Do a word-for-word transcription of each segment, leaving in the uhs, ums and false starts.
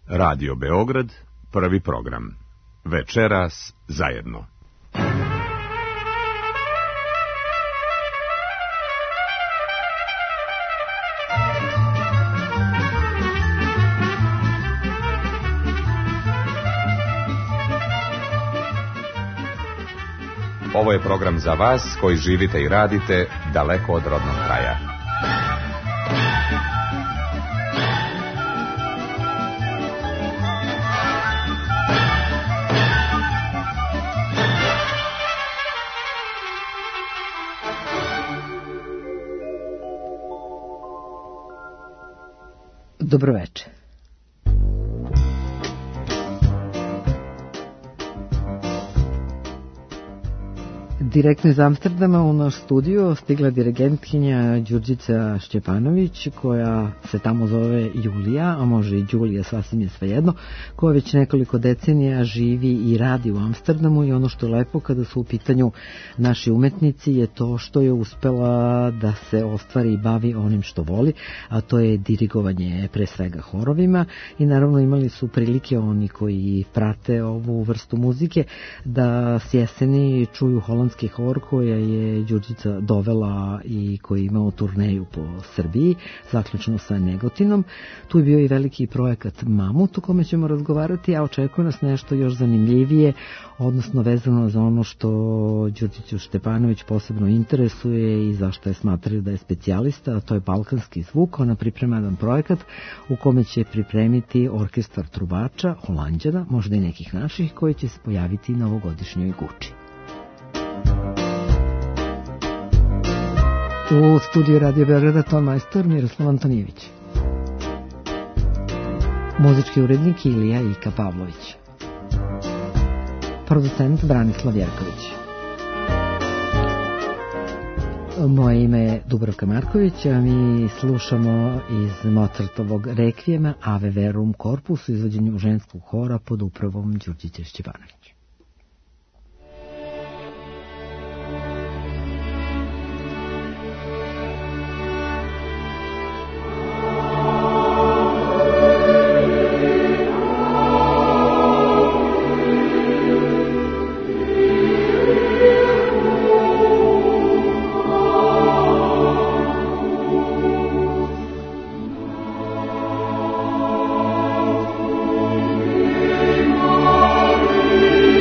Radio Beograd, prvi program. Večeras zajedno. Ovo je program za vas koji živite i radite daleko od rodnog kraja. Dobro večer. Direktno iz Amsterdama u naš studio stigla dirigentkinja Đurđica Šćepanović, koja se tamo zove Julija, a može i Đulija, sasvim je svejedno, koja već nekoliko decenija živi i radi u Amsterdamu, i ono što je lepo kada su u pitanju naši umetnici je to što je uspela da se ostvari i bavi onim što voli, a to je dirigovanje pre svega horovima, i naravno imali su prilike oni koji prate ovu vrstu muzike da s jeseni čuju holandski hor koja je Đurđica dovela i koji je imao turneju po Srbiji, zaključno sa Negotinom. Tu je bio i veliki projekat Mamut o kome ćemo razgovarati, a očekuje nas nešto još zanimljivije, odnosno vezano za ono što Đurđicu Šćepanović posebno interesuje i zašto je smatraju da je specijalista, a to je balkanski zvuk. Ona priprema jedan projekat u kome će pripremiti orkestar trubača, Holanđana, možda i nekih naših, koji će se pojaviti na ovogodišnjoj Guči. U studiju Radio Beograda ton majstor Miroslav Antonijević. Muzički urednik Ilija Ika Pavlović. Producent Branislav Jerković. Moje ime je Dubravka Marković, a mi slušamo iz Mozartovog rekvijema Ave Verum Corpus u izvođenju ženskog hora pod upravom Đurđice Šćepanović. Thank you.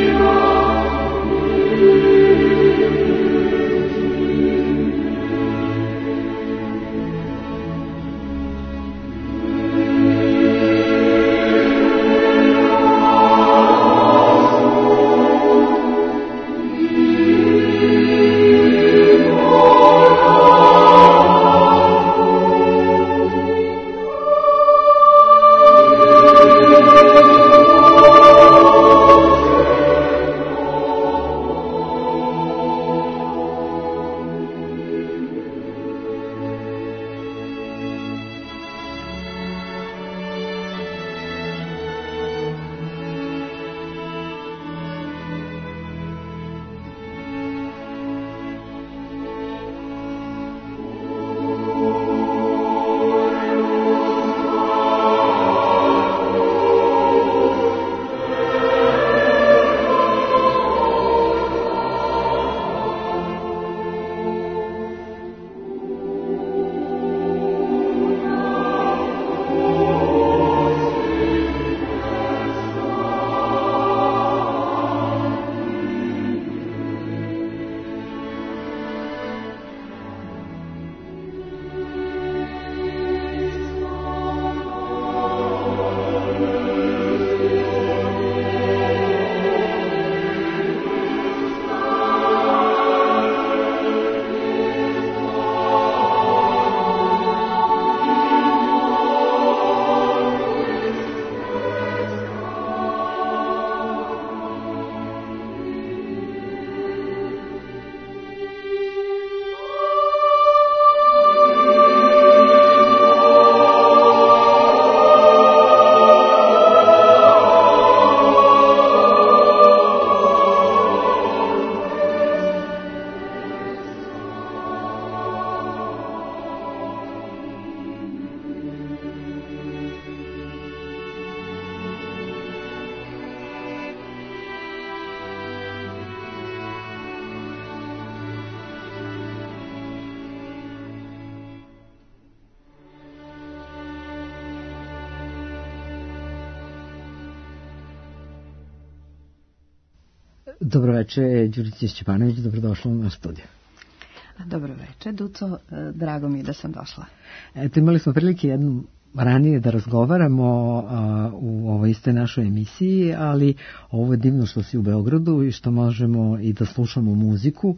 Dobroveče, Đurđica Šćepanović, dobrodošla u naš studio. Dobro veče, Duco, drago mi je da sam došla. Eto, imali smo prilike jednom ranije da razgovaramo a, u ovoj istoj našoj emisiji, ali ovo je divno što si u Beogradu i što možemo i da slušamo muziku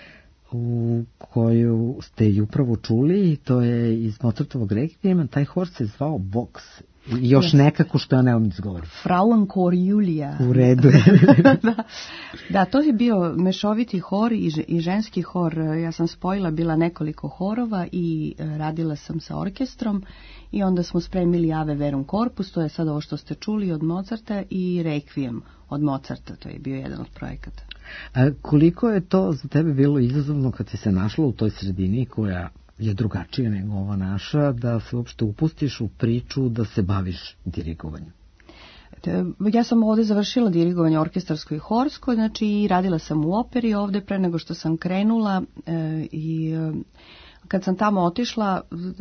u koju ste i upravo čuli, to je iz Mozartovog Rekvijema, taj hor se zvao Vox. I još yes. nekako što ja ne umim izgovoriti. Frauenkor Julija. U redu je. da. da, to je bio mešoviti hor i, i ženski hor. Ja sam spojila, bila nekoliko horova i radila sam sa orkestrom i onda smo spremili Ave Verum Corpus, to je sad ovo što ste čuli od Mozarta, i Requiem od Mozarta, to je bio jedan od projekata. A koliko je to za tebe bilo izazovno kad si se našla u toj sredini koja je drugačija nego ova naša, da se uopšte upustiš u priču da se baviš dirigovanjem? Ja sam ovde završila dirigovanje orkestarsko i horsko, znači i radila sam u operi ovde pre nego što sam krenula e, i e, kad sam tamo otišla,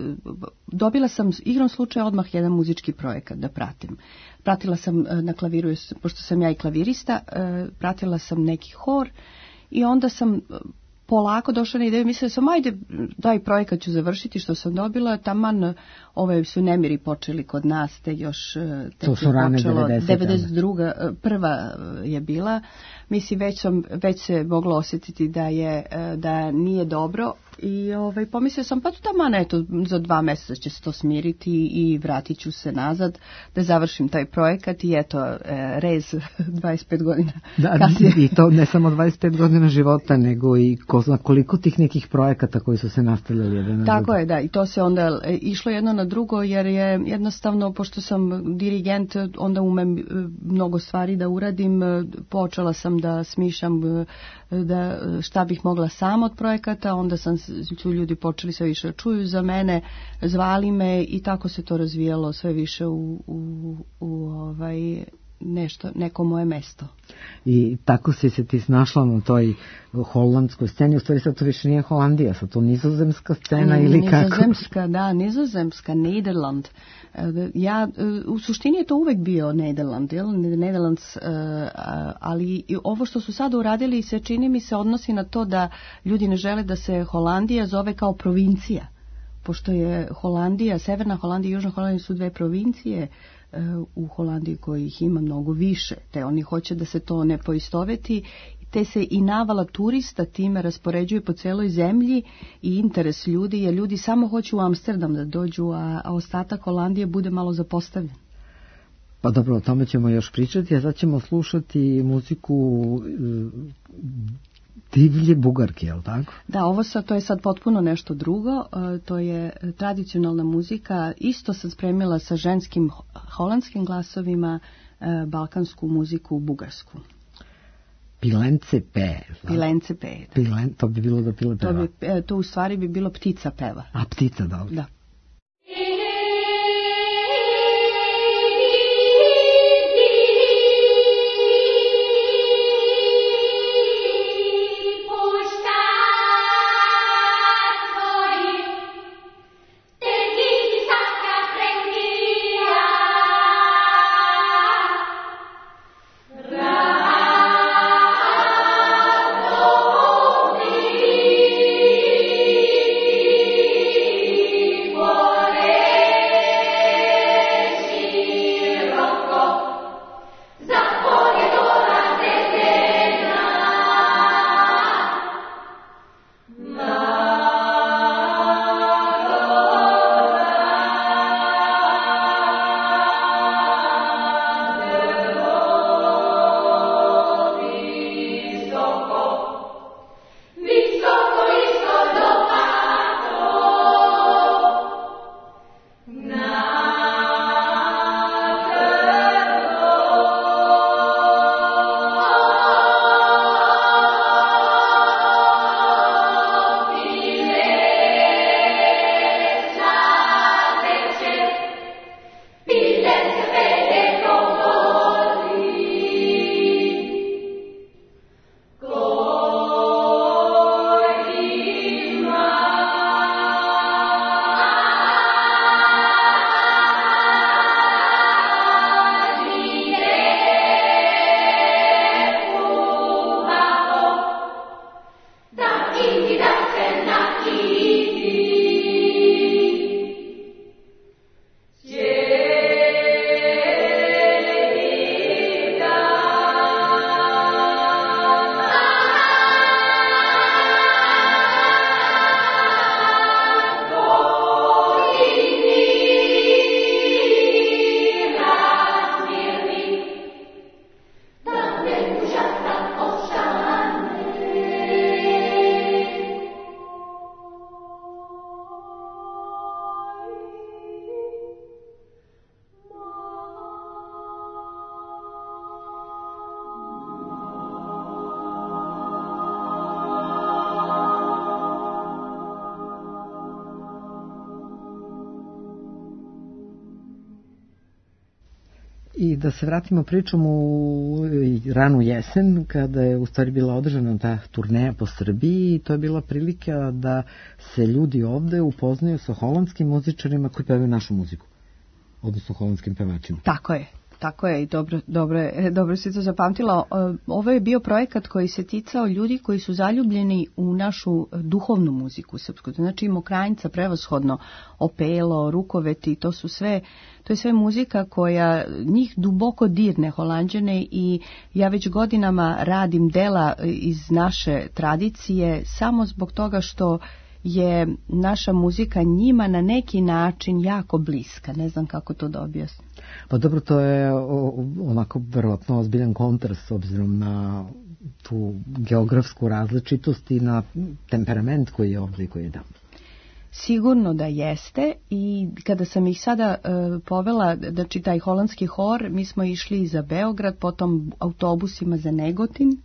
dobila sam igrom slučaja odmah jedan muzički projekat da pratim. Pratila sam na klaviru, pošto sam ja i klavirista, e, pratila sam neki hor i onda sam polako došla na ideju, mislila sam, ajde, daj projekat ću završiti što sam dobila, taman ove su nemiri počeli kod nas, te još te to su rane devedeset druga prva je bila, mislim, već, sam, već se moglo osjetiti da je, da nije dobro i ovaj, pomislila sam, pa tu taman, eto, za dva mjeseca će se to smiriti i vratit ću se nazad da završim taj projekat i eto, rez dvadeset pet godina da, kasnije. I to ne samo dvadeset pet godina života, nego i ko zna koliko tih nekih projekata koji su se nastavljali jedan na Tako drugo. Je, da, i to se onda išlo jedno na drugo, jer je jednostavno, pošto sam dirigent, onda umem mnogo stvari da uradim, počela sam da smišljam da šta bih mogla sama od projekata, onda sam, su ljudi počeli sve više čuju za mene, zvali me i tako se to razvijalo sve više u, u, u ovaj, nešto, neko moje mesto. I tako si se ti snašla na toj holandskoj sceni, u stvari sad to više nije Holandija, sad to nizozemska scena ili nizozemska, kako? Nizozemska, da, nizozemska, Nederland. Ja, u suštini je to uvek bio Nederland, jel? Nederlands, ali ovo što su sada uradili se čini mi se odnosi na to da ljudi ne žele da se Holandija zove kao provincija, pošto je Holandija, Severna Holandija i Južna Holandija su dve provincije u Holandiji kojih ima mnogo više, te oni hoće da se to ne poistoveti, te se i navala turista time raspoređuje po celoj zemlji i interes ljudi, jer ljudi samo hoće u Amsterdam da dođu, a, a ostatak Holandije bude malo zapostavljen. Pa dobro, o tome ćemo još pričati, a sad ćemo slušati muziku divlje bugarke, je li tako? Da, ovo sad, to je sad potpuno nešto drugo, to je tradicionalna muzika, isto sam spremila sa ženskim holandskim glasovima, balkansku muziku bugarsku. Pilence pe. Pilence pe. Pilen, to bi bilo da pile peva. To, bi, to u stvari bi bilo ptica peva. A ptica, da. Da. Thank you. I da se vratimo pričom u ranu jesen, kada je u stvari bila održana ta turneja po Srbiji, i to je bila prilika da se ljudi ovde upoznaju sa holandskim muzičarima koji pevaju našu muziku, odnosno holandskim pevačima. Tako je. Tako je, i dobro, dobro, dobro si to zapamtila. Ovo je bio projekat koji se ticao ljudi koji su zaljubljeni u našu duhovnu muziku srpsku. Znači Mokranjca, prevashodno, Opelo, Rukoveti, to su sve, to je sve muzika koja njih duboko dirne, Holanđane, i ja već godinama radim dela iz naše tradicije samo zbog toga što je naša muzika njima na neki način jako bliska. Ne znam kako to da objasnim. Pa dobro, to je onako verovatno ozbiljan kontrast s obzirom na tu geografsku različitost i na temperament koji je ovdje i koji je tamo. Sigurno da jeste, i kada sam ih sada e, povela, znači taj holandski hor, mi smo išli za Beograd, potom autobusima za Negotin,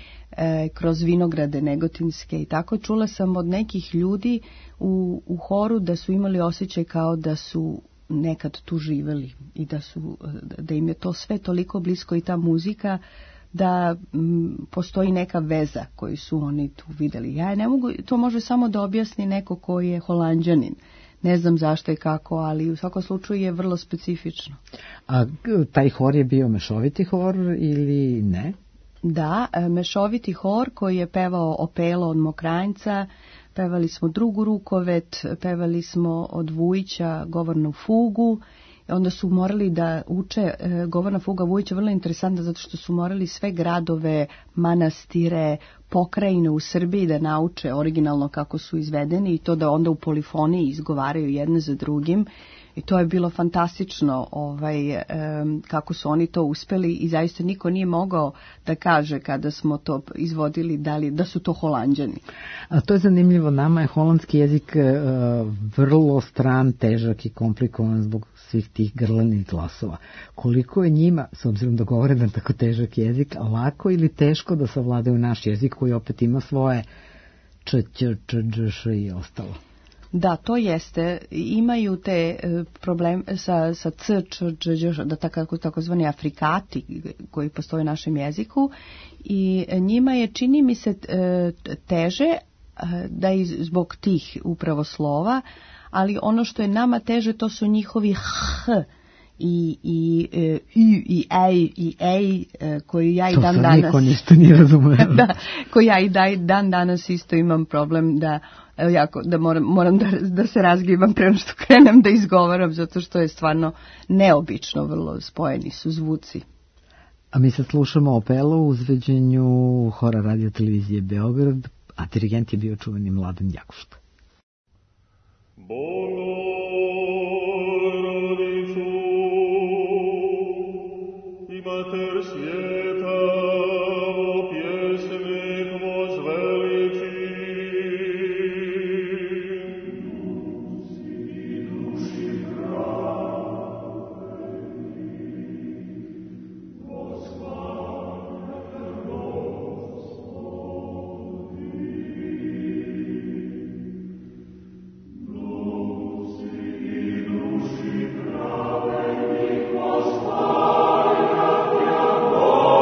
e, kroz vinograde negotinske i tako. Čula sam od nekih ljudi u, u horu da su imali osjećaj kao da su nekad tu živeli i da su, da im je to sve toliko blisko i ta muzika da m, postoji neka veza koju su oni tu videli. Ja ne mogu, to može samo da objasni neko koji je Holanđanin. Ne znam zašto i kako, ali u svakom slučaju je vrlo specifično. A taj hor je bio mešoviti hor ili ne? Da, mešoviti hor koji je pevao Opelo od Mokranjca, pevali smo Drugu Rukovet, pevali smo od Vujića Govornu fugu, i onda su morali da uče e, Govorna fuga Vujića, vrlo interesantna zato što su morali sve gradove, manastire, pokrajine u Srbiji da nauče originalno kako su izvedeni i to da onda u polifoniji izgovaraju jedne za drugim. I to je bilo fantastično ovaj, um, kako su oni to uspeli i zaista niko nije mogao da kaže kada smo to izvodili da, li, da su to Holanđani. A to je zanimljivo, nama je holandski jezik uh, vrlo stran, težak i komplikovan zbog svih tih grlanih glasova. Koliko je njima, s obzirom da govore na tako težak jezik, lako ili teško da savladaju naš jezik koji opet ima svoje č, ć, č, dž, š i ostalo? Da, to jeste. Imaju te probleme sa, sa c, č, dž, da tako, takozvani afrikati koji postoje u našem jeziku i njima je, čini mi se, teže da i zbog tih upravo slova, ali ono što je nama teže to su njihovi h i i i i ej i ej koji ja i dan danas to niko ništa nije razumeo. Da, koji ja i dan danas isto imam problem da jako da moram moram da, da se razgivam pre nego što krenem da izgovaram zato što je stvarno neobično, vrlo spojeni su zvuci. A mi sad slušamo Opelo u izvođenju Hora radio televizije Beograd, a dirigent je bio čuveni Mladen Jakušta. Oh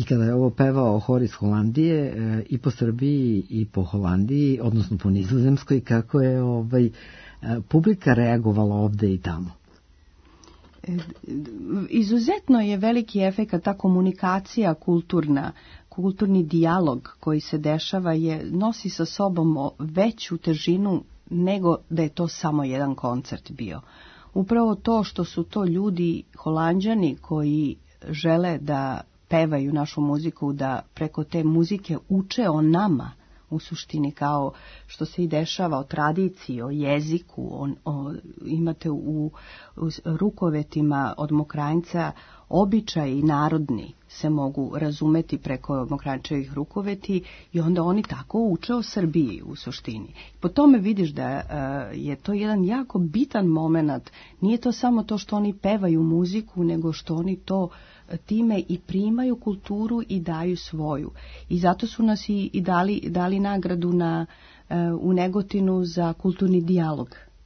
I kada je ovo pevao hor iz Holandije, e, i po Srbiji i po Holandiji, odnosno po Nizozemskoj, kako je ovaj, e, publika reagovala ovde i tamo? Izuzetno je veliki efekat, ta komunikacija kulturna, kulturni dijalog koji se dešava je, nosi sa sobom veću težinu nego da je to samo jedan koncert bio. Upravo to što su to ljudi Holanđani koji žele da pevaju našu muziku, da preko te muzike uče o nama, u suštini kao što se i dešava, o tradiciji, o jeziku, o, o, imate u, u rukovetima od Mokranjca običaji narodni se mogu razumeti preko Mokranjčevih rukoveti i onda oni tako uče o Srbiji u suštini. Po tome vidiš da uh, je to jedan jako bitan moment. Nije to samo to što oni pevaju muziku, nego što oni to time i primaju kulturu i daju svoju. I zato su nas i, i dali, dali nagradu na, uh, u Negotinu za kulturni dijalog.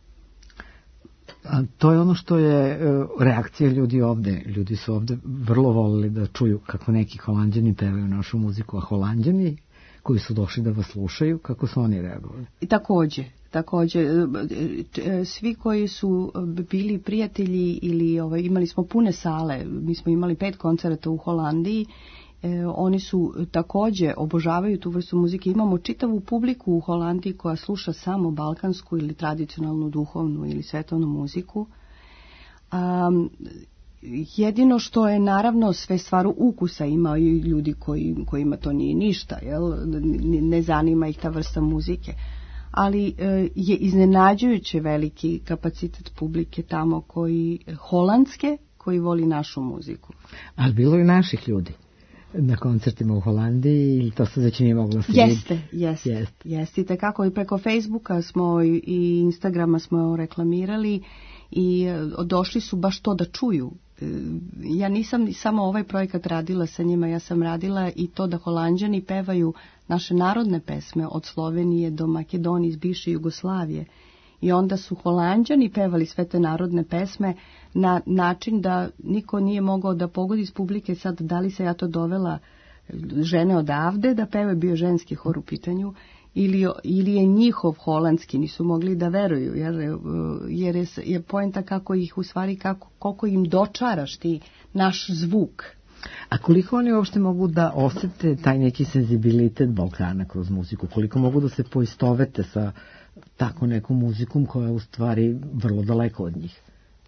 A to je ono što je reakcija ljudi ovde. Ljudi su ovde vrlo volili da čuju kako neki Holanđani pevaju našu muziku, a Holanđani koji su došli da vas slušaju, kako su oni reagovali? I takođe, takođe, svi koji su bili prijatelji ili ovaj, imali smo pune sale, mi smo imali pet koncerata u Holandiji, E, oni su takođe obožavaju tu vrstu muzike. Imamo čitavu publiku u Holandiji koja sluša samo balkansku ili tradicionalnu duhovnu ili svetovnu muziku. A, jedino što je naravno sve stvar ukusa, ima i ljudi koji, kojima to nije ništa, jel? Ne zanima ih ta vrsta muzike. Ali e, je iznenađujuće veliki kapacitet publike tamo koji holandske, koji voli našu muziku. Ali bilo i naših ljudi na koncertima u Holandiji i to se već nije moglo se jeste, vidjeti. Jeste, jeste. Jeste. I tekako i preko Facebooka smo i Instagrama smo reklamirali i došli su baš to da čuju. Ja nisam samo ovaj projekat radila sa njima, ja sam radila i to da Holanđani pevaju naše narodne pesme od Slovenije do Makedonije iz bivše Jugoslavije. I onda su Holanđani pevali sve te narodne pesme na način da niko nije mogao da pogodi iz publike sad da li se ja to dovela žene odavde da peve, bio ženski hor u pitanju, ili, ili je njihov holandski, nisu mogli da veruju, jer, jer je, je poenta kako ih u stvari, kako, koliko im dočaraš ti naš zvuk. A koliko oni uopšte mogu da osete taj neki senzibilitet Balkana kroz muziku? Koliko mogu da se poistovete sa tako nekom muzikom koja je u stvari vrlo daleko od njih?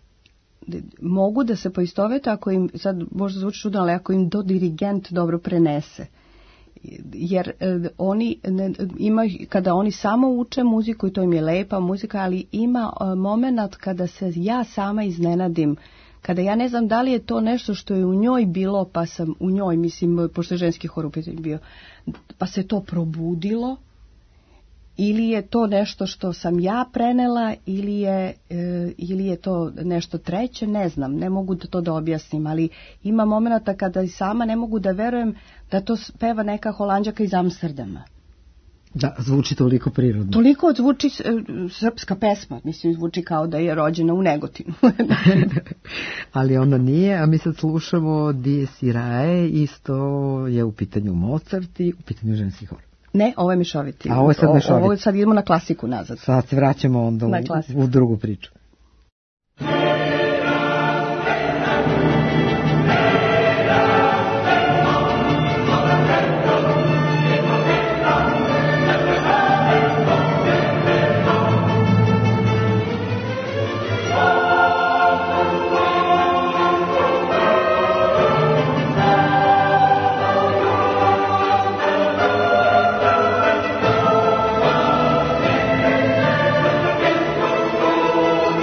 Mogu da se poistovete ako im, sad možda zvuči čudno, ali ako im to dirigent dobro prenese. Jer eh, oni ne, ima, kada oni samo uče muziku i to im je lepa muzika, ali ima eh, moment kada se ja sama iznenadim, kada ja ne znam da li je to nešto što je u njoj bilo, pa sam u njoj, mislim, pošto je ženski hor u pitanju bio, pa se to probudilo, ili je to nešto što sam ja prenela, ili je, e, ili je to nešto treće, ne znam, ne mogu da to da objasnim, ali ima momenata kada i sama ne mogu da verujem da to peva neka Holanđaka iz Amsterdama. Da, zvuči toliko prirodno. Toliko zvuči e, srpska pesma, mislim, zvuči kao da je rođena u Negotinu. Ali ona nije, a mi sad slušamo Dies Irae, isto je u pitanju Mozart i u pitanju ženski hor. Ne, ovo je mešoviti. A ovo je sad mešoviti. Ovo sad idemo na klasiku nazad. Sad se vraćamo onda u, u drugu priču. Oh,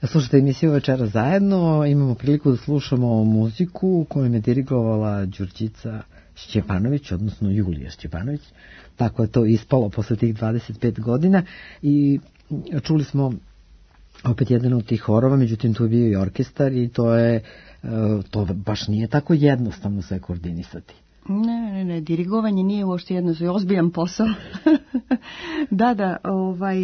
Slušajte emisiju Večera zajedno, imamo priliku da slušamo muziku kojom je dirigovala Đurđica Šćepanović, odnosno Julija Šćepanović. Tako je to ispalo posle tih dvadeset pet godina i čuli smo opet jedan od tih horova, međutim tu je bio i orkestar i to je, to baš nije tako jednostavno sve koordinisati. Ne, ne, ne, dirigovanje nije uopšte jedno, je ozbiljan posao. da, da, ovaj,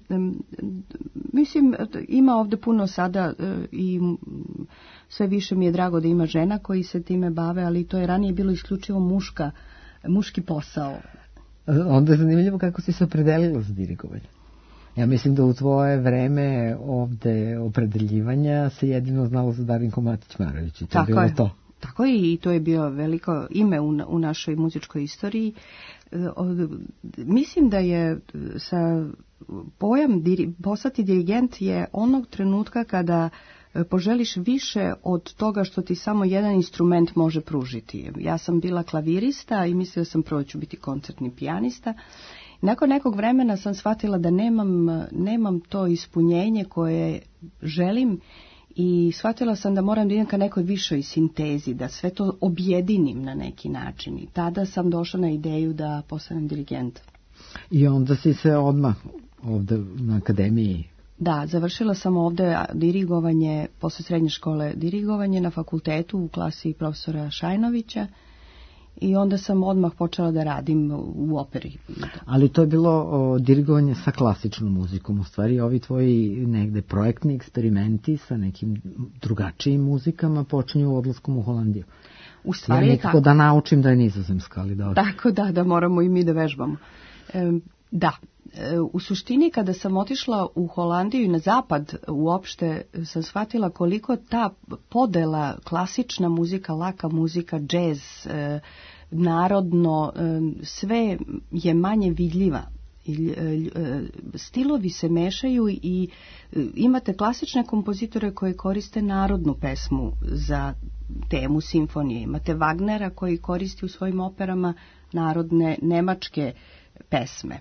mislim, ima ovde puno sada i sve više mi je drago da ima žena koji se time bave, ali to je ranije bilo isključivo muška, muški posao. Onda je zanimljivo kako si se opredelila za dirigovanje. Ja mislim da u tvoje vreme ovde opredeljivanja se jedino znalo za Darinko Matić-Marović i to je bilo to. Tako je, i to je bio veliko ime u, u našoj muzičkoj istoriji. E, o, mislim da je sa pojam diri, postati dirigent je onog trenutka kada poželiš više od toga što ti samo jedan instrument može pružiti. Ja sam bila klavirista i mislila sam prvo ću biti koncertni pijanista. Nakon nekog vremena sam shvatila da nemam, nemam to ispunjenje koje želim i shvatila sam da moram da idem ka nekoj višoj sintezi, da sve to objedinim na neki način. I tada sam došla na ideju da postanem dirigent. I onda si se odmah ovde na akademiji? Da, završila sam ovde dirigovanje, posle srednje škole dirigovanje na fakultetu u klasi profesora Šajnovića. I onda sam odmah počela da radim u operi. Ali to je bilo o, dirigovanje sa klasičnom muzikom. U stvari ovi tvoji negde projektni eksperimenti sa nekim drugačijim muzikama počinju odlaskom u Holandiju. U stvari ja je tako. Da naučim da je nizozemska, ali da... Tako da, da moramo i mi da vežbamo. E, da, e, u suštini kada sam otišla u Holandiju i na zapad uopšte sam shvatila koliko ta podela klasična muzika, laka muzika, džez, e, narodno, e, sve je manje vidljiva. I, e, stilovi se mešaju i e, imate klasične kompozitore koji koriste narodnu pesmu za temu simfonije. Imate Wagnera koji koristi u svojim operama narodne nemačke pesme.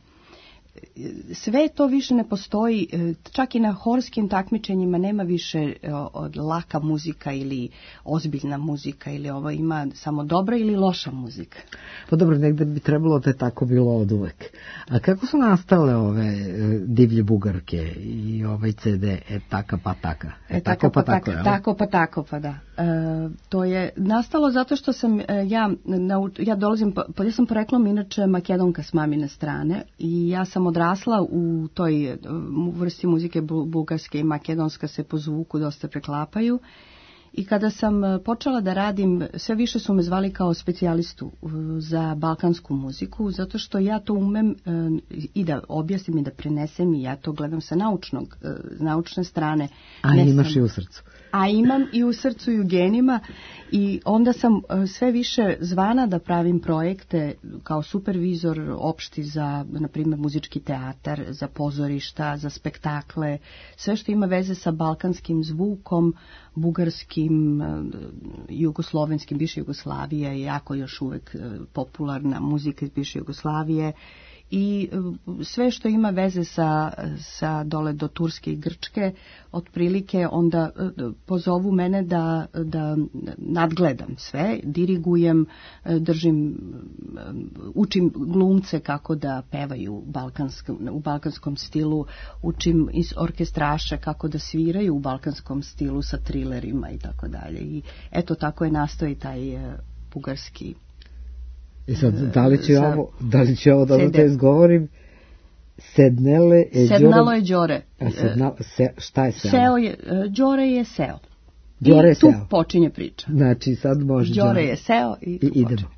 Sve to više ne postoji, čak i na horskim takmičenjima nema više od laka muzika ili ozbiljna muzika ili ovo, ima samo dobra ili loša muzika. Pa dobro, negde bi trebalo da je tako bilo od uvek. A kako su nastale ove divlje bugarke i ovaj ce de E taka pa taka? E, e tako pa tako, tako, tako pa tako pa da. E, to je nastalo zato što sam e, ja, nauč, ja dolazim, pa ja sam poreklom inače Makedonka s mamine strane i ja sam odrasla u toj vrsti muzike bugarske i makedonska se po zvuku dosta preklapaju. I kada sam počela da radim, sve više su me zvali kao specijalistu za balkansku muziku, zato što ja to umem i da objasnim i da prenesem i ja to gledam sa naučnog, naučne strane. A ne imaš sam, i u srcu. A imam i u srcu i u genima i onda sam sve više zvana da pravim projekte kao supervizor opšti za, na primjer, muzički teatar, za pozorišta, za spektakle, sve što ima veze sa balkanskim zvukom, bugarskim, jugoslovenskim, bivše Jugoslavije je jako još uvek popularna muzika iz bivše Jugoslavije i sve što ima veze sa, sa dole do Turske i Grčke, otprilike onda pozovu mene da, da nadgledam sve, dirigujem, držim, učim glumce kako da pevaju balkanskom, u balkanskom stilu, učim iz orkestraša kako da sviraju u balkanskom stilu sa trilerima i tako dalje. I eto tako je nastao i taj bugarski. I sad, da li će ovo, da li će ovo da te izgovorim? Sednele e Sednalo je Đore. A sedna, se, šta je seo? Seo je, Đore je seo. Đore je I tu seo. počinje priča. Znači, sad može Đore. Đore je seo i tu I idemo. počinje.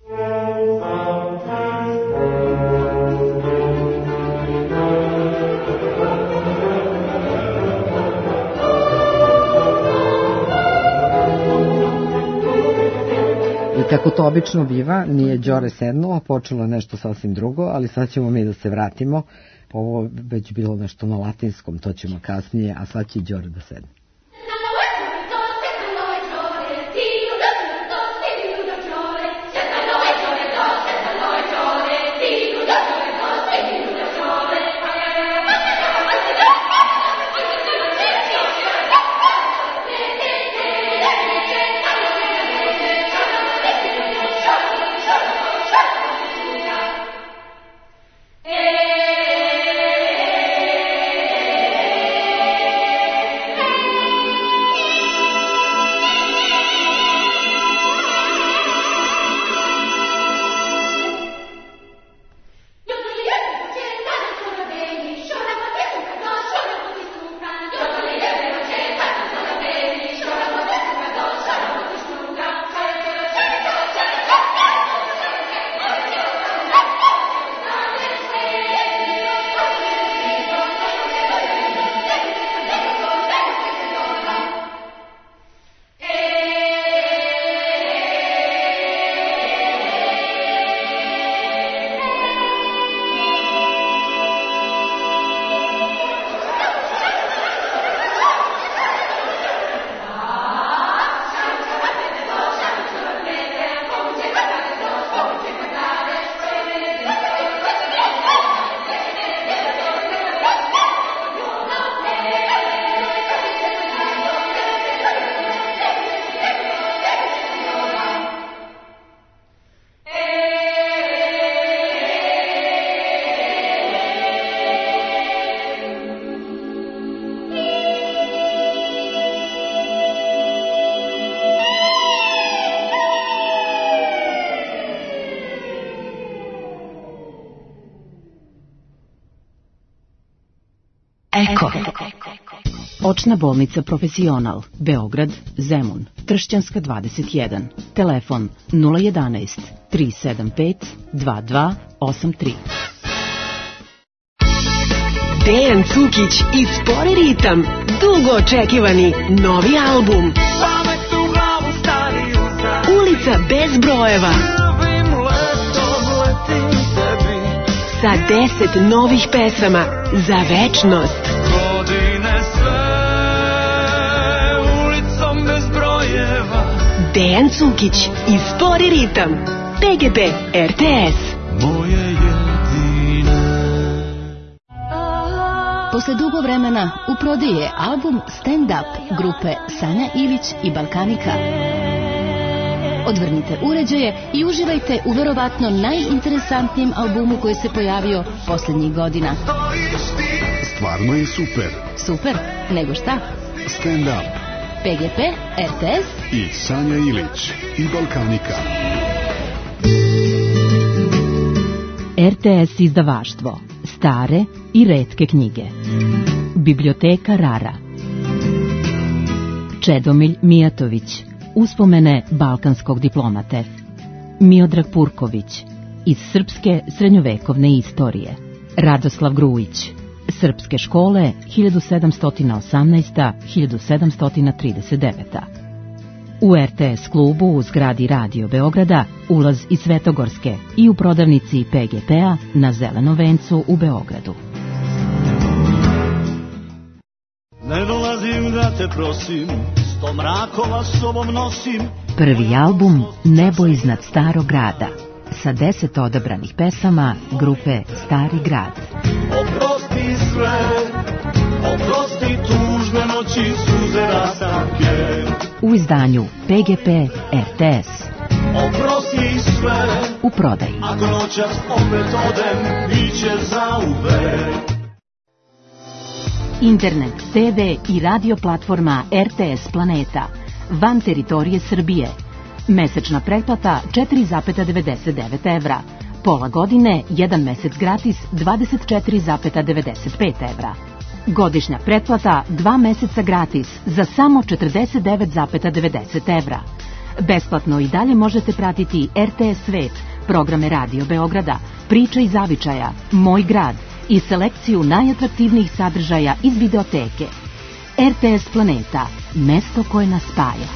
I kako to obično biva, nije Đore sednuo, počelo je nešto sasvim drugo, ali sad ćemo mi da se vratimo. Ovo već bilo nešto na latinskom, to ćemo kasnije, a sad će Đore da sedne. Eko. Očna bolnica Profesional, Beograd, Zemun, Tršćanska dvadeset jedan. Telefon nula jedanaest tri sedam pet dva dva osam tri. Dejan Cukić i Spori ritam, dugo očekivani novi album. Ulica bez brojeva. Sa deset novih pesama za večnost. Dejan Cukić i Spori ritam. P G P R T S. Moje jedine. Posle dugo vremena u prodaji je album Stand Up grupe Sanja Ilić i Balkanika. Odvrnite uređaje i uživajte u verovatno najinteresantnijem albumu koji se pojavio poslednjih godina. Stvarno je super. Super? Nego šta? Stand Up. P G P, R T S i Sanja Ilić i Balkanika. R T S izdavaštvo. Stare i retke knjige. Biblioteka Rara. Čedomilj Mijatović. Uspomene balkanskog diplomate. Miodrag Purković. Iz srpske srednjovekovne istorije. Radoslav Grujić. Srpske škole hiljadu sedamsto osamnaesti do hiljadu sedamsto trideset devete. U R T S klubu u zgradi Radio Beograda ulaz iz Svetogorske i u prodavnici P G P-a na Zelenom vencu u Beogradu. Ne dolazim da te prosim, sto mrakova s sobom nosim. Prvi album Nebo iznad starog grada sa deset odabranih pesama grupe Stari grad. Oprosti sve, oprosti tužne noći, suze rastanke. U izdanju P G P R T S. Oprosti sve, u prodaji. Ako noćas opet odem, biće zauvek. Internet, T V i radio platforma R T S Planeta van teritorije Srbije. Mesečna pretplata četiri zarez devedeset devet evra. Pola godine, jedan mesec gratis, dvadeset četiri zarez devedeset pet evra. Godišnja pretplata, dva meseca gratis, za samo četrdeset devet zarez devedeset evra. Besplatno i dalje možete pratiti R T S Svet, programe Radio Beograda, Priča iz zavičaja, Moj grad i selekciju najatraktivnijih sadržaja iz videoteke. R T S Planeta, mesto koje nas spaja.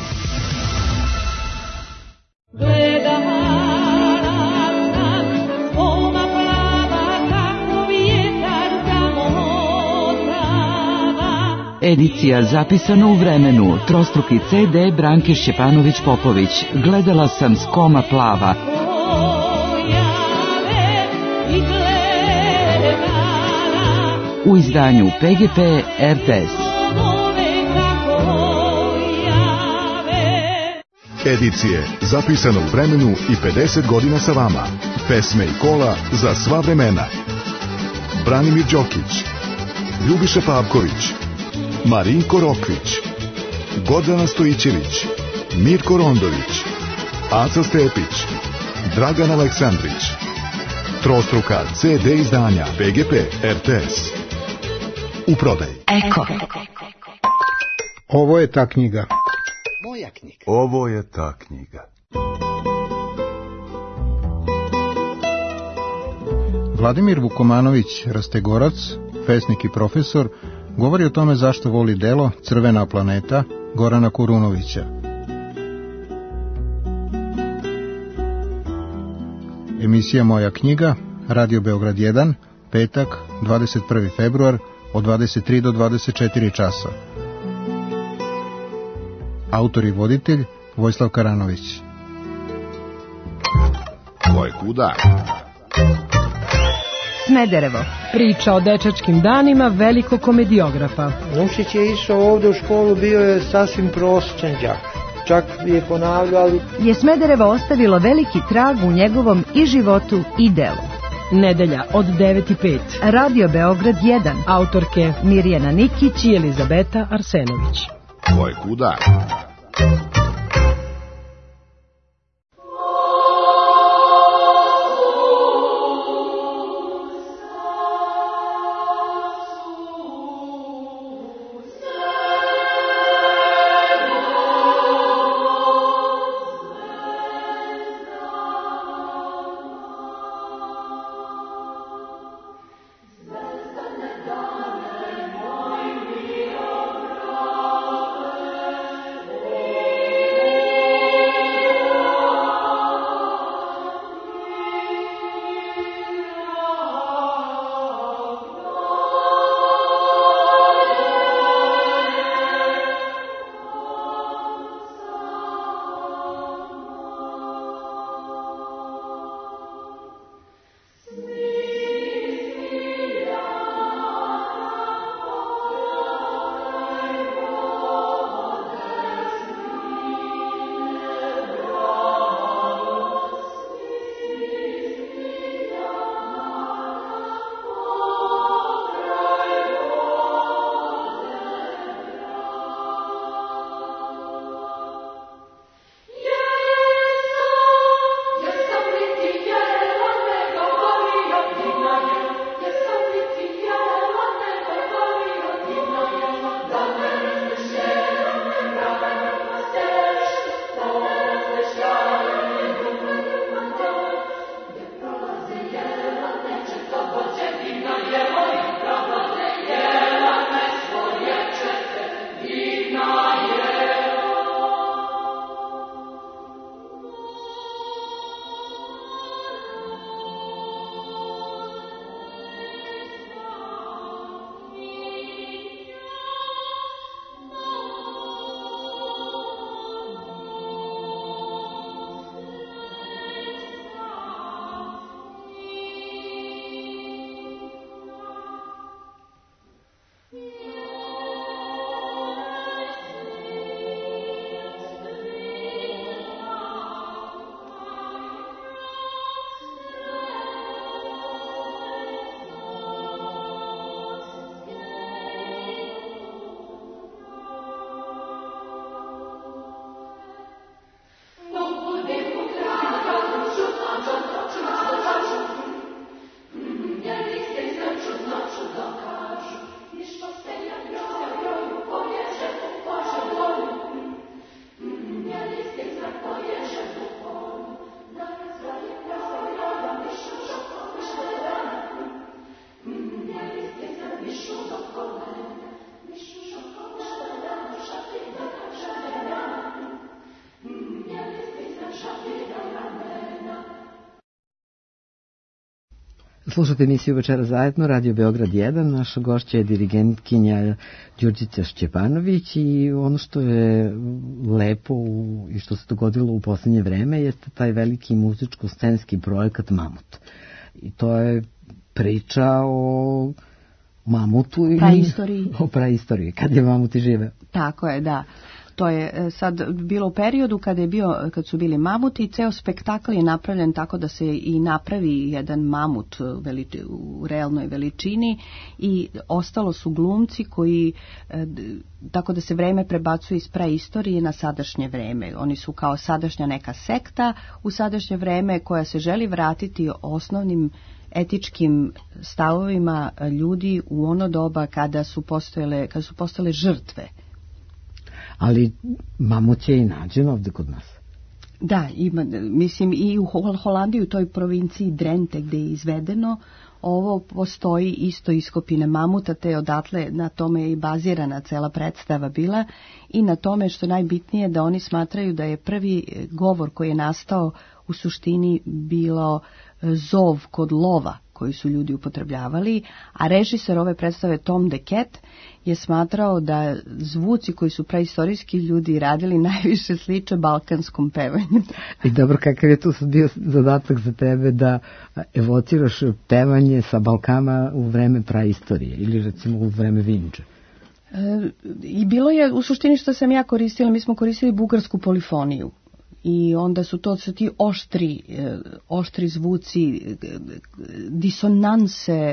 Edicija zapisana u vremenu, trostruki C D Branke Šćepanović-Popović. Gledala sam s koma plava. U izdanju P G P R T S. Edicije zapisano u vremenu i pedeset godina sa vama. Pesme i kola za sva vremena. Branimir Đokić, Ljubiša Pavković, Marinko Rokvić, Gordana Stojićević, Mirko Rondović, Aca Stepić, Dragan Aleksandrić. Trostruka C D izdanja P G P R T S. U prodaji. Eko. Ovo je ta knjiga. Moja knjiga. Ovo je ta knjiga. Vladimir Vukomanović Rastegorac, pesnik i profesor, govori o tome zašto voli delo Crvena planeta Gorana Kurunovića. Emisija Moja knjiga, Radio Beograd jedan, petak, dvadeset prvi februar, od dvadeset tri do dvadeset četiri časa. Autor i voditelj Vojislav Karanović. Ko je kuda? Smederevo. Priča o dečačkim danima velikog komediografa. Nušić je išao ovde u školu, bio je sasvim prosječan đak. Čak je ponavljao, ali... Je Smederevo ostavilo veliki trag u njegovom i životu i delu. Nedelja od devet i pet. Radio Beograd jedan. Autorke Mirjana Nikić i Elizabeta Arsenović. Ko je kuda? Slušate emisiju Večera zajedno, Radio Beograd jedan. Naša gošća je dirigentkinja Đurđica Šćepanović i ono što je lepo u, i što se dogodilo u poslednje vreme je taj veliki muzičko-scenski projekat Mamut. I to je priča o mamutu i praistoriji. O praistoriji, kad je mamut i žive. Tako je, da. To je sad bilo u periodu kada je bio, kad su bili mamuti, ceo spektakl je napravljen tako da se i napravi jedan mamut veliči, u realnoj veličini i ostalo su glumci koji, tako da se vreme prebacuje iz praistorije na sadašnje vreme. Oni su kao sadašnja neka sekta u sadašnje vreme koja se želi vratiti osnovnim etičkim stavovima ljudi u ono doba kada su postojale, kada su postale žrtve. Ali mamut je i nađen ovde kod nas. Da, ima, mislim i u Holandiji, u toj provinciji Drente gde je izvedeno, ovo postoji isto iskopine mamuta, te odatle na tome je i bazirana cela predstava bila i na tome što najbitnije da oni smatraju da je prvi govor koji je nastao u suštini bilo zov kod lova koji su ljudi upotrebljavali, a režiser ove predstave Tom de Ket je smatrao da zvuci koji su praistorijski ljudi radili najviše sliče balkanskom pevanju. I dobro, kakav je tu bio zadatak za tebe da evociraš pevanje sa Balkana u vreme praistorije ili recimo u vreme Vinče? E, I bilo je u suštini što sam ja koristila, mi smo koristili bugarsku polifoniju. I onda su to su ti oštri, oštri zvuci, disonanse,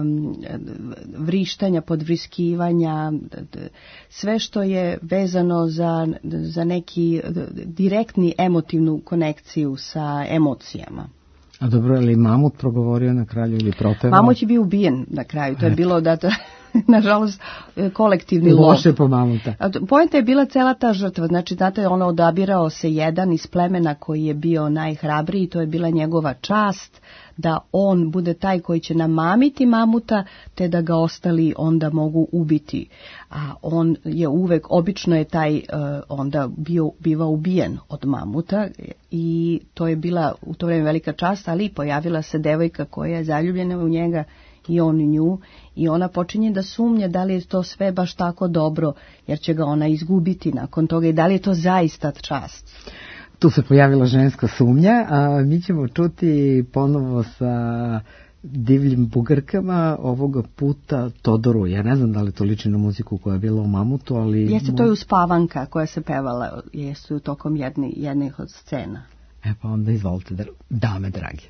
vrištanja, podvriskivanja, sve što je vezano za, za neki direktni emotivnu konekciju sa emocijama. A dobro, je li mamut progovorio na kraju ili propevao? Mamut je bio ubijen na kraju, to je bilo da... To, nažalost, kolektivni lov. Loše po mamuta. Poenta je bila cela ta žrtva, znači, znate, ono odabirao se jedan iz plemena koji je bio najhrabriji, to je bila njegova čast, da on bude taj koji će namamiti mamuta, te da ga ostali onda mogu ubiti. A on je uvek, obično je taj uh, onda bio, biva ubijen od mamuta i to je bila u to vreme velika čast, ali pojavila se devojka koja je zaljubljena u njega i on u nju i ona počinje da sumnja da li je to sve baš tako dobro jer će ga ona izgubiti nakon toga i da li je to zaista čast. Tu se pojavila ženska sumnja, a mi ćemo čuti ponovo sa divljim bugarkama ovoga puta Todoru. Ja ne znam da li to liči na muziku koja je bila u Mamutu, ali... Jeste, to je uspavanka koja se pevala, jesu tokom jedni, jednih od scena. E pa onda izvolite, dame dragi.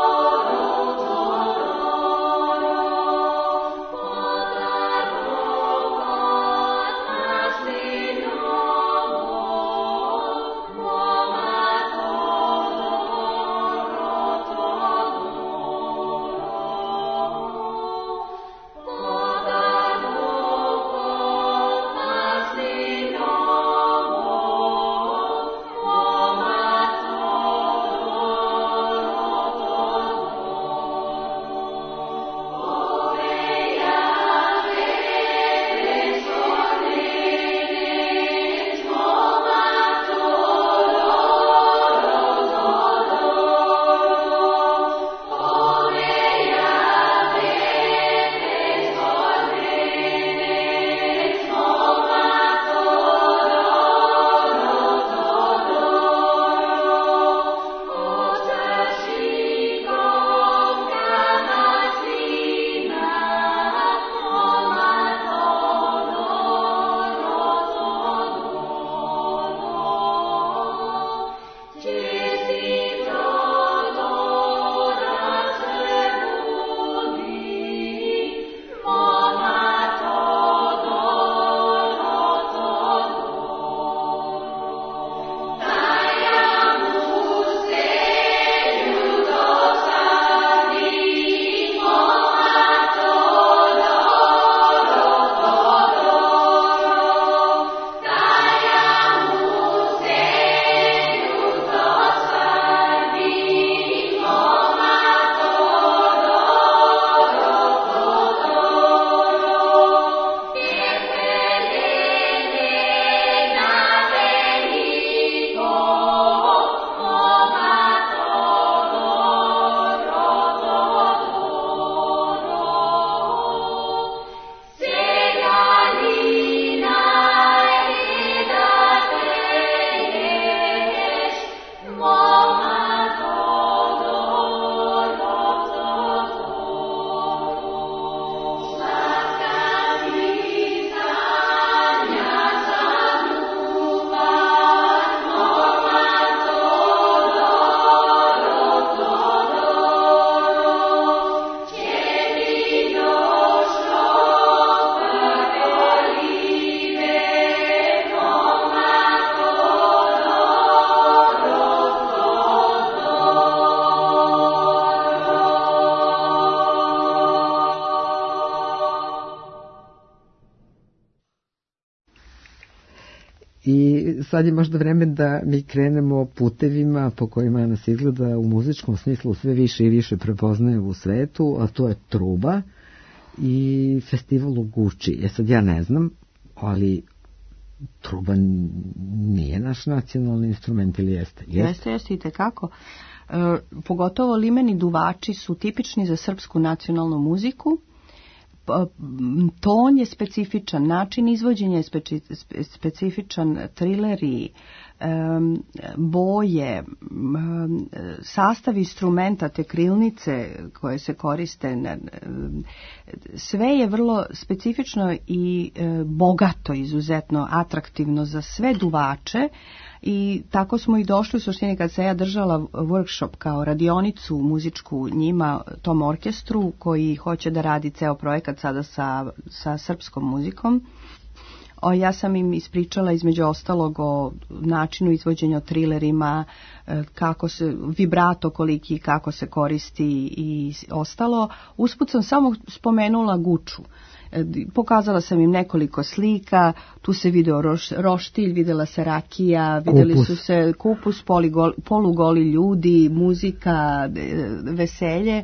Oh I sad je možda vreme da mi krenemo putevima po kojima nas izgleda u muzičkom smislu sve više i više prepoznaje u svetu, a to je truba i festival u Guči. E sad ja ne znam, ali truba nije naš nacionalni instrument ili jeste? Jeste, jeste, jeste i tekako. E, pogotovo limeni duvači su tipični za srpsku nacionalnu muziku. Ton je specifičan, način izvođenja je speci, specifičan, trileri, um, boje, um, sastav instrumenta, te krilnice koje se koriste, um, sve je vrlo specifično i um, bogato, izuzetno atraktivno za sve duvače. I tako smo i došli u suštini kad se ja držala workshop kao radionicu muzičku njima, tom orkestru koji hoće da radi ceo projekat sada sa, sa srpskom muzikom. O, ja sam im ispričala između ostalog o načinu izvođenja, o trilerima, kako se, vibrato koliki, kako se koristi i ostalo. Usput sam samo spomenula Guču. Pokazala sam im nekoliko slika, tu se video roš, roštilj, videla se rakija, videli kupus. su se kupus, poligol, polugoli ljudi, muzika, veselje.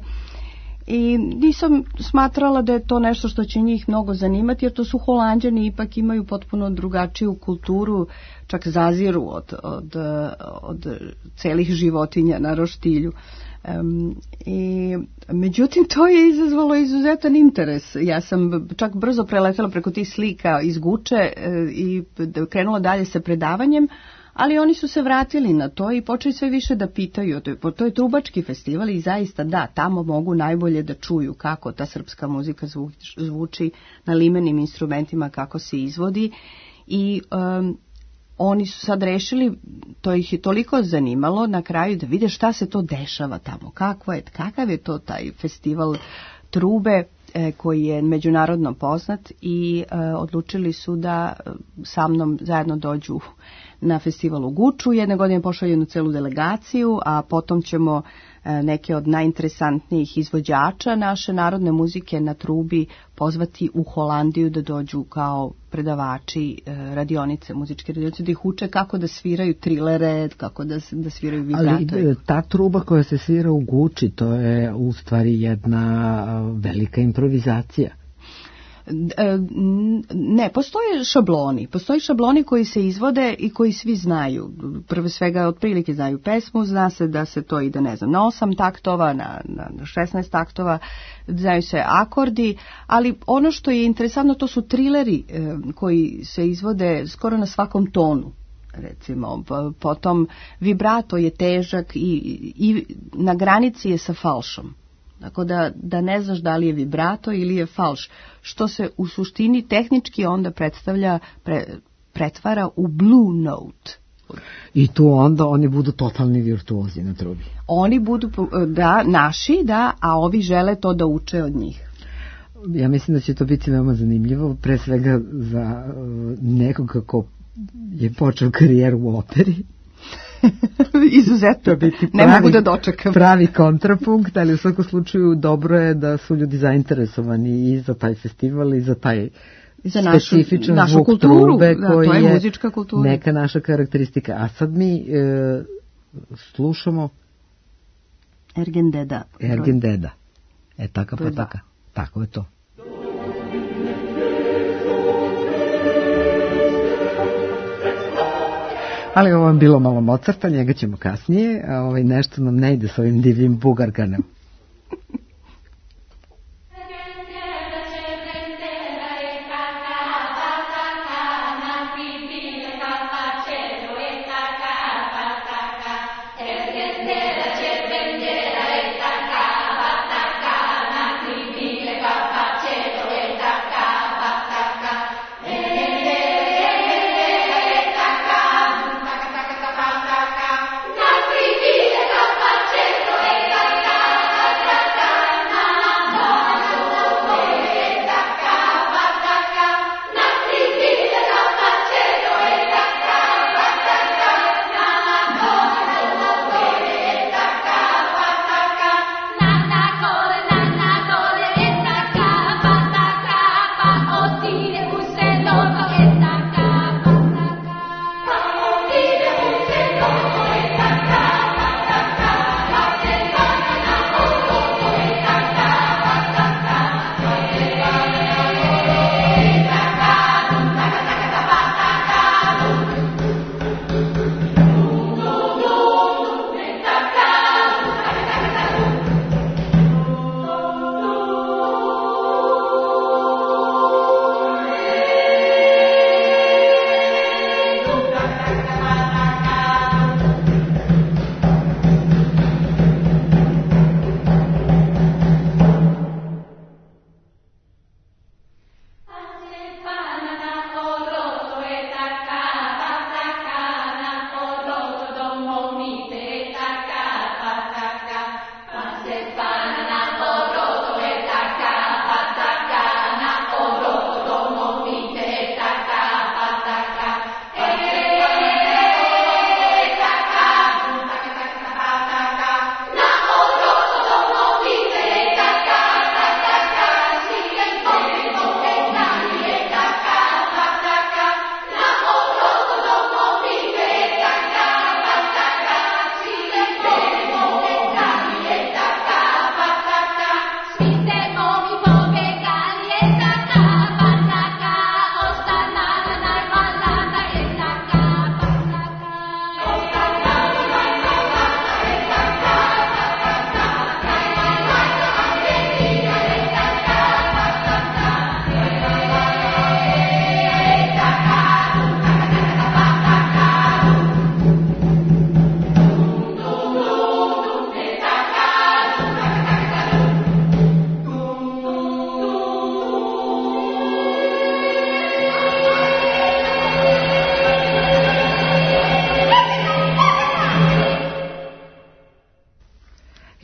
I nisam smatrala da je to nešto što će njih mnogo zanimati, jer to su Holanđani, ipak imaju potpuno drugačiju kulturu, čak zaziru od, od, od celih životinja na roštilju. Um, i međutim to je izazvalo izuzetan interes. Ja sam čak brzo preletela preko tih slika iz Guče e, i krenula dalje sa predavanjem, ali oni su se vratili na to i počeli sve više da pitaju. To je, to je trubački festival i zaista da, tamo mogu najbolje da čuju kako ta srpska muzika zvu, zvuči na limenim instrumentima, kako se izvodi. I um, oni su sad rešili, to ih je toliko zanimalo na kraju da vide šta se to dešava tamo, kakvo je, kakav je to taj festival trube e, koji je međunarodno poznat i e, odlučili su da sa mnom zajedno dođu na festival u Guču. Jedne godine pošalju jednu celu delegaciju, a potom ćemo e, neke od najinteresantnijih izvođača naše narodne muzike na trubi pozvati u Holandiju da dođu kao predavači e, radionice, muzičke radionice, da ih uče kako da sviraju trilere, kako da, da sviraju vibrato. Ali ta truba koja se svira u Guči, to je u stvari jedna velika improvizacija. Ne, postoje šabloni. Postoje šabloni koji se izvode i koji svi znaju. Prvo svega otprilike znaju pesmu, zna se da se to ide, ne znam, na osam taktova, na, na šesnaest taktova, znaju se akordi, ali ono što je interesantno to su trileri eh, koji se izvode skoro na svakom tonu. Recimo, potom vibrato je težak i, i na granici je sa falšom. Tako da, da ne znaš da li je vibrato ili je falš, što se u suštini tehnički onda predstavlja, pre, pretvara u blue note. I tu onda oni budu totalni virtuozi na trubi. Oni budu, da, naši, da, a ovi žele to da uče od njih. Ja mislim da će to biti veoma zanimljivo, pre svega za uh, nekoga ko je počeo karijeru u operi. Izuzetno, biti pravi, ne mogu da dočekam. Pravi kontrapunkt, ali u svakom slučaju dobro je da su ljudi zainteresovani i za taj festival i za taj I za našu, specifičan našu zvuk kulturu, trube da, koji to je, je muzička kultura. Neka naša karakteristika. A sad mi e, slušamo Ergendeda. Ergendeda. E taka pa taka. Tako je to. Ali ovo je bilo malo Mozarta, njega ćemo kasnije, a ovaj nešto nam ne ide s ovim divljim bugarganem. Thank you.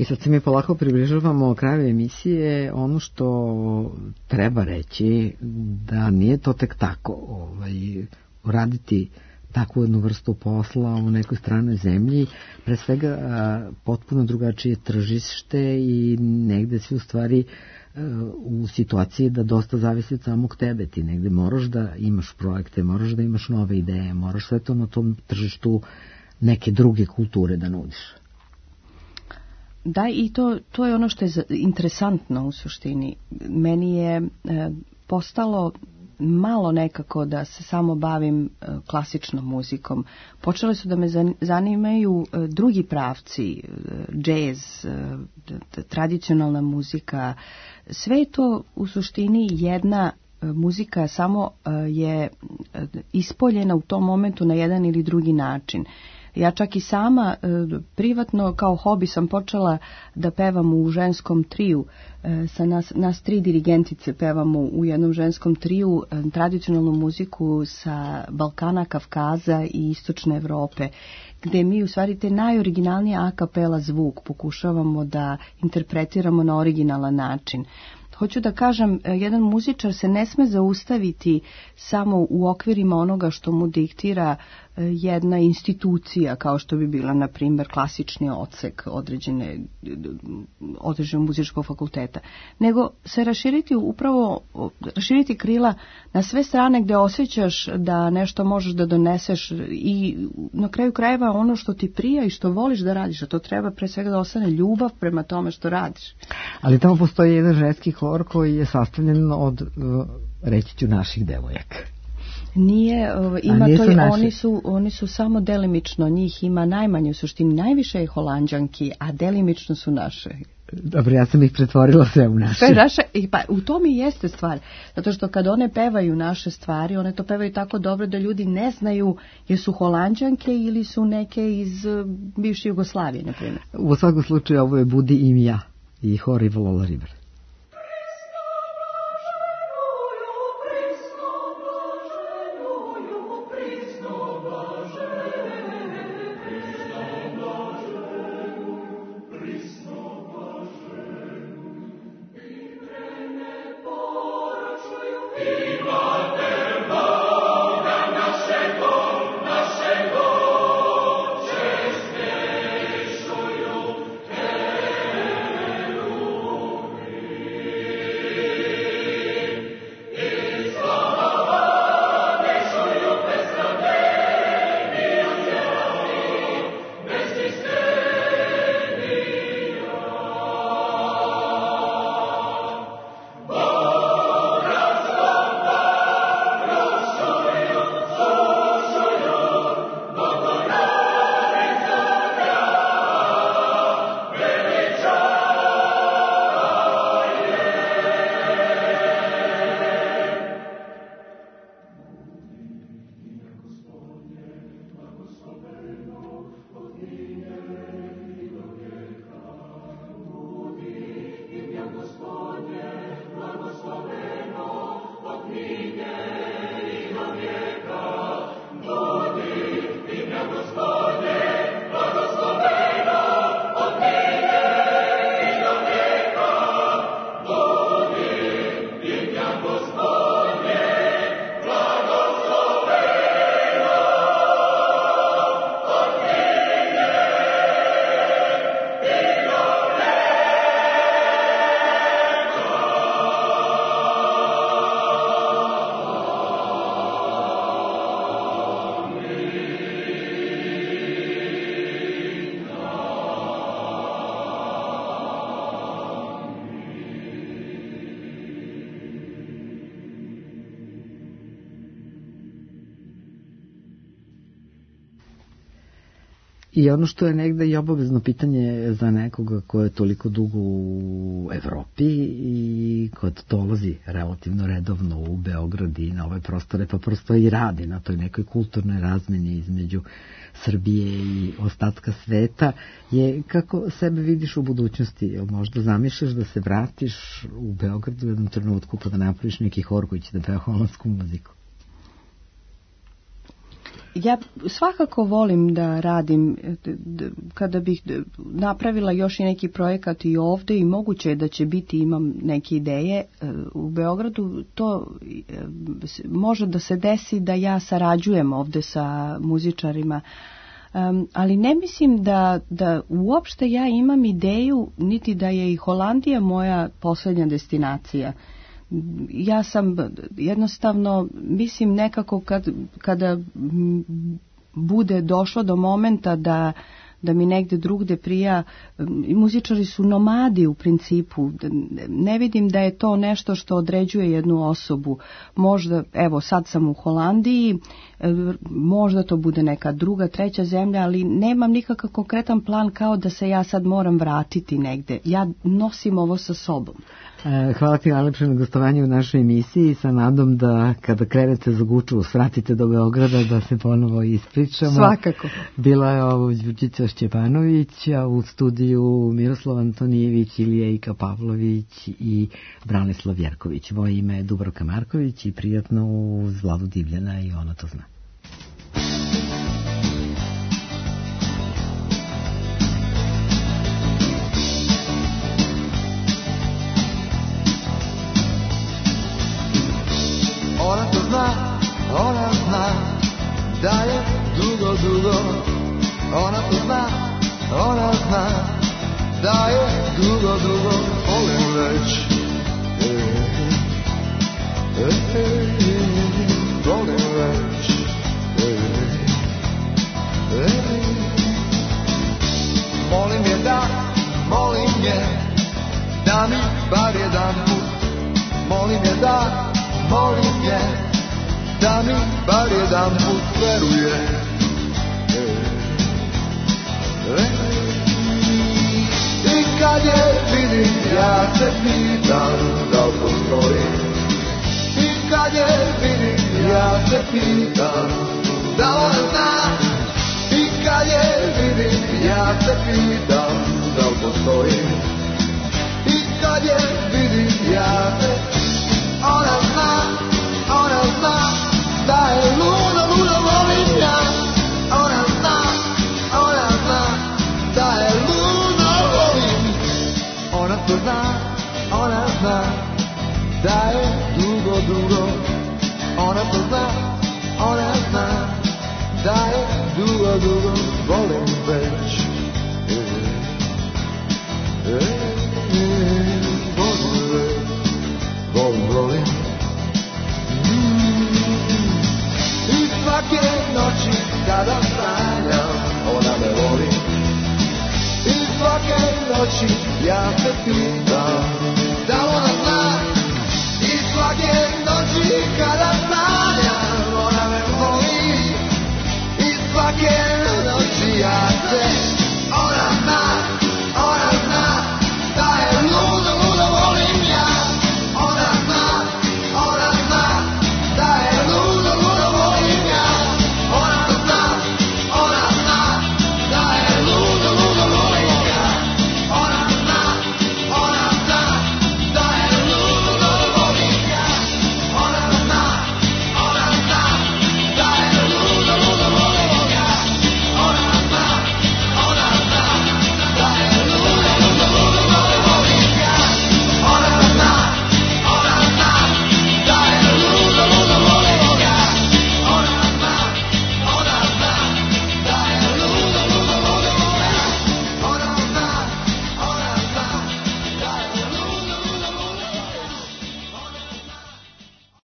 I sad se mi polako približavamo kraju emisije. Ono što treba reći da nije to tek tako ovaj, raditi takvu jednu vrstu posla u nekoj stranoj zemlji, pre svega a, potpuno drugačije tržište i negde si u stvari a, u situaciji da dosta zavisi od samog tebe. Ti negde moraš da imaš projekte, moraš da imaš nove ideje, moraš sve to na tom tržištu neke druge kulture da nudiš. Da, i to, to je ono što je interesantno u suštini. Meni je e, postalo malo nekako da se samo bavim e, klasičnom muzikom. Počele su da me zanimaju e, drugi pravci, e, džez, e, tradicionalna muzika. Sve je to u suštini jedna e, muzika, samo e, je e, ispoljena u tom momentu na jedan ili drugi način. Ja čak i sama e, privatno kao hobi sam počela da pevam u ženskom triju. E, sa nas, nas tri dirigentice pevamo u jednom ženskom triju e, tradicionalnu muziku sa Balkana, Kavkaza i Istočne Evrope, gde mi u stvari te najoriginalnije a kapela zvuk pokušavamo da interpretiramo na originalan način. Hoću da kažem, jedan muzičar se ne sme zaustaviti samo u okvirima onoga što mu diktira jedna institucija, kao što bi bila, na primjer, klasični odsek određene, određenog muzičkog fakulteta, nego se raširiti upravo, raširiti krila na sve strane gde osjećaš da nešto možeš da doneseš i na kraju krajeva ono što ti prija i što voliš da radiš, a to treba pre svega da ostane ljubav prema tome što radiš. Ali tamo postoji jedan ženski hor koji je sastavljen od, reći ću, naših devojaka. Nije, ima to i oni su, oni su samo delimično, njih ima najmanje u suštini, najviše je Holanđanki, a delimično su naše. Dobro, ja sam ih pretvorila sve u naše. Sve naše, pa u tom i jeste stvar, zato što kad one pevaju naše stvari, one to pevaju tako dobro da ljudi ne znaju jesu Holanđanke ili su neke iz bivše Jugoslavije, na primjer. U svakom slučaju ovo je Budi im ja i hor Ivo Lola River. I ono što je negde i obavezno pitanje za nekoga ko je toliko dugo u Evropi i ko dolazi relativno redovno u Beograd i na ove prostore, pa prosto i radi na toj nekoj kulturnoj razmeni između Srbije i ostatka sveta, je kako sebe vidiš u budućnosti? Možda zamišljaš da se vratiš u Beograd u jednom trenutku pa da napraviš neki hor koji će da peva holandsku muziku? Ja svakako volim da radim, kada bih napravila još i neki projekat i ovde i moguće je da će biti, imam neke ideje. U Beogradu to može da se desi da ja sarađujem ovde sa muzičarima, Um, ali ne mislim da, da uopšte ja imam ideju, niti da je i Holandija moja posljednja destinacija. Ja sam jednostavno, mislim nekako kad, kada bude došlo do momenta da, da mi negde drugde prija, muzičari su nomadi u principu, ne vidim da je to nešto što određuje jednu osobu. Možda, evo sad sam u Holandiji, možda to bude neka druga, treća zemlja, ali nemam nikakav konkretan plan kao da se ja sad moram vratiti negde. Ja nosim ovo sa sobom. Hvala ti najlepše na gostovanju u našoj emisiji, sa nadom da kada krenete za Guču svratite do Beograda da se ponovo ispričamo. Svakako. Bila je ovo Đurđica Šćepanović, a u studiju Miroslav Antonijević, Ilija Pavlović i Branislav Jerković. Moje ime je Dubravka Marković i prijatno uz Vladu Divljana i Ona to zna. Ona to zna, ona zna da je dugo, dugo. Ona to zna, ona zna da je dugo, dugo. Volim već, e, e, e, volim već, e, e. Molim je da, molim je da mi bar jedan put. Molim je da, molim je da mi bar jedan put veruje. E, e. I kad je vidim, ja se pitam da li postoji. I kad je vidim, ja se pitam da ona zna. I kad je vidim, ja se pitam da li postoji. I kad je vidim, ja se ona zna, ona zna da je ludo, ludo volim ja. Ona zna, ona zna da je ludo volim. Ona to zna, ona zna da je dugo, dugo. Ona to zna, ona zna da je dugo, dugo. Volim već, e, e, e, volim već. Volim, volim. Mm. I svake noći kada sanjam, ona me voli. I svake noći ja se pitam da ona zna. I svake noći kada